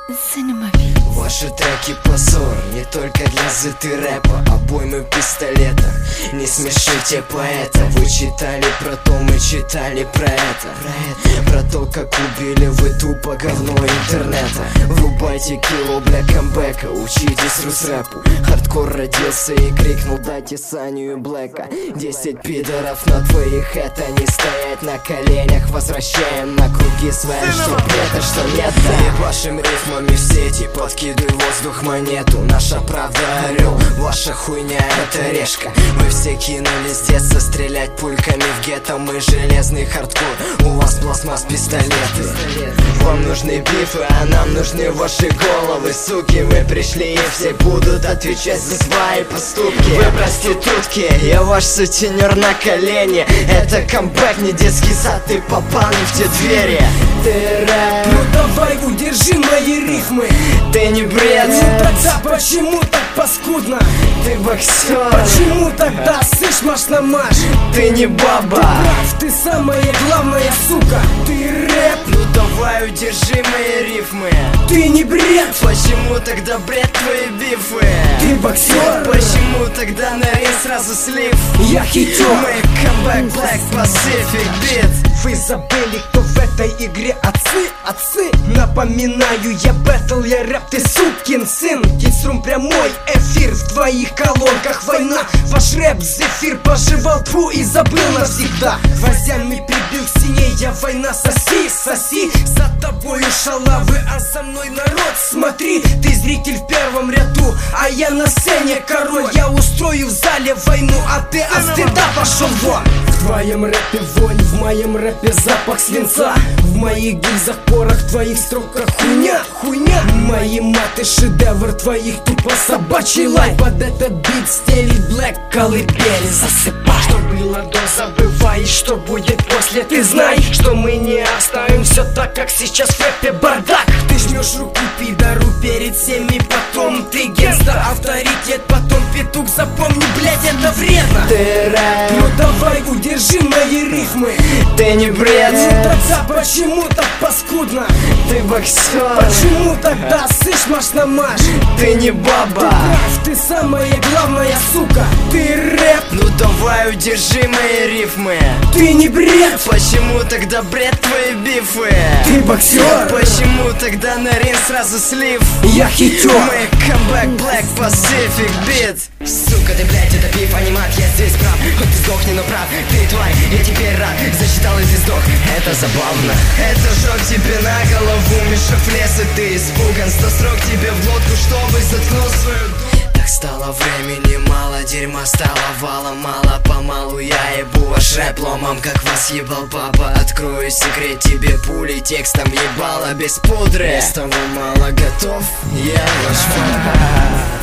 Ваши треки позор, не только для зыты рэпа. Обоймы в пистолетах, не смешите поэта. Вы читали про то, мы читали про это. Про то, как убили вы тупо говно интернета. Врубайте кило, бля, камбэка, учитесь рус-рэпу. Хардкор родился и крикнул: дайте Саню и Блэка. 10 пидоров на двоих, это не стоять на коленях. Возвращаем на круги свои, что это, что нет. И вашим рифмами в сети подкидывай воздух монету. Наша правда орел, ваша хуйня это решка. Вы все кинулись с детства стрелять пульками в гетто. Мы железный хардкор, у вас пластмасс пистолеты. Вам нужны бифы, а нам нужны ваши головы. Суки, вы пришли и все будут отвечать за свои поступки. Вы проститутки, я ваш сутенер на колени. Это камбэк, не детский сад, ты попал не в те двери. Ты рэп, ну давай удержи мои рифмы. ты не бред, Ну тогда почему так паскудно? ты боксер, Почему тогда сышь маш-на-маш? ты не баба. Прав, ты самая главная сука. Ты рэп, Ну давай удержи мои рифмы. ты не бред. Почему тогда бред твои бифы? Ты боксер, Почему тогда на рейс сразу слив? я хитер. Мы камбэк, Black Pacific Beat. Вы забыли, кто в этой игре отцы? Отцы, напоминаю, я бэтл, я рэп, ты сукин сын. Геймструм прямой эфир, в твоих колонках война. Ваш рэп зефир пожевал, тьфу, и забыл навсегда. Гвоздями прибил к стене, я война, соси, соси. За тобою шалавы, а за мной народ. Смотри, ты зритель в первом ряду, а я на сцене король. Я устрою в зале войну, а ты от стыда пошел вон. В твоем рэпе вонь, в моем рэпе запах свинца. В моих гильзах порох, в твоих строках хуйня, хуйня. Мои маты шедевр, твоих тупо собачий лай. Под этот бит стелит Блэк колыбель, засыпай. Что было до, забывай, что будет после. Ты знай, что мы не оставим все так, как сейчас в рэпе бардак. Ты жмешь руку пидору перед всеми, потом ты генста, авторитет, потом петух. Запомни, блять, это вредно. Ты рэп, Ну давай удержи мои рифмы. ты не бред, Ну тогда почему так паскудно? ты боксер, Почему тогда сышь маш-на-маш? ты не баба. Прав, ты самая главная сука. Ты рэп, Ну давай удержи мои рифмы. ты не бред. Почему тогда бред твои бифы? Ты боксер, Почему тогда на ринг сразу слив? я хитер. Мы камбэк, Black Pacific Beat. Сука, ты, блядь, это пиф, анимат, я здесь прав. Хоть ты сдохни, но прав, ты тварь, я теперь рад. Засчитал и ты сдох, это забавно. Это жог тебе на голову, мешок в лес, и ты испуган. 100 срок тебе в глотку, чтобы заткнул свою душу. Так стало времени мало, дерьма стало валом. Мало-помалу я ебу ваш рэп ломом, как вас ебал папа. Открою секрет, тебе пули текстом ебало без пудры. Без того мало готов, я ваш папа.